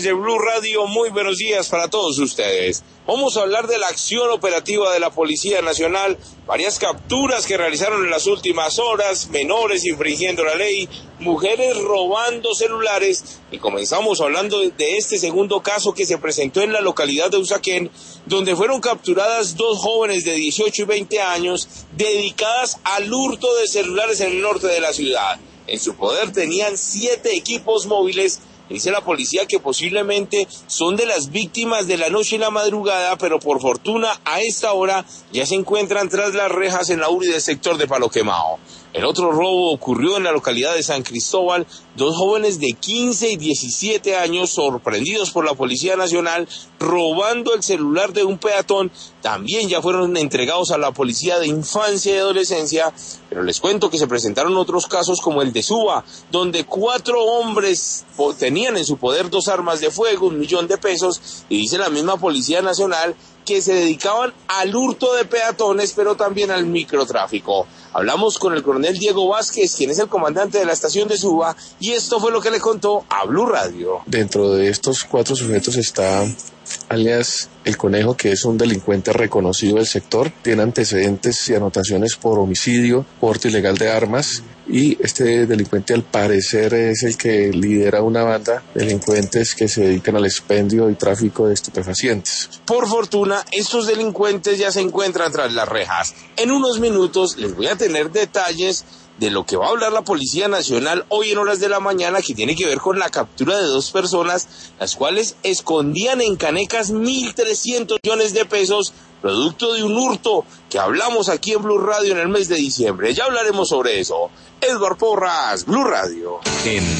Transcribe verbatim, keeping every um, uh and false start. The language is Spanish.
De Blue Radio, muy buenos días para todos ustedes. Vamos a hablar de la acción operativa de la Policía Nacional, varias capturas que realizaron en las últimas horas, menores infringiendo la ley, mujeres robando celulares, y comenzamos hablando de este segundo caso que se presentó en la localidad de Usaquén, donde fueron capturadas dos jóvenes de dieciocho y veinte años dedicadas al hurto de celulares en el norte de la ciudad. En su poder tenían siete equipos móviles. Dice la policía que posiblemente son de las víctimas de la noche y la madrugada, pero por fortuna a esta hora ya se encuentran tras las rejas en la U R I del sector de Palo Quemado. El otro robo ocurrió en la localidad de San Cristóbal. Dos jóvenes de quince y diecisiete años, sorprendidos por la Policía Nacional, robando el celular de un peatón, también ya fueron entregados a la Policía de Infancia y Adolescencia. Pero les cuento que se presentaron otros casos como el de Suba, donde cuatro hombres tenían en su poder dos armas de fuego, un millón de pesos, y dice la misma Policía Nacional que se dedicaban al hurto de peatones, pero también al microtráfico. Hablamos con el coronel Diego Vázquez, quien es el comandante de la estación de Suba, y esto fue lo que le contó a Blue Radio. Dentro de estos cuatro sujetos está alias El Conejo, que es un delincuente reconocido del sector, tiene antecedentes y anotaciones por homicidio, porte ilegal de armas, y este delincuente al parecer es el que lidera una banda de delincuentes que se dedican al expendio y tráfico de estupefacientes. Por fortuna, estos delincuentes ya se encuentran tras las rejas. En unos minutos les voy a tener detalles de lo que va a hablar la Policía Nacional hoy en horas de la mañana, que tiene que ver con la captura de dos personas, las cuales escondían en canecas mil trescientos millones de pesos, producto de un hurto que hablamos aquí en Blue Radio en el mes de diciembre. Ya hablaremos sobre eso. Edward Porras, Blue Radio. En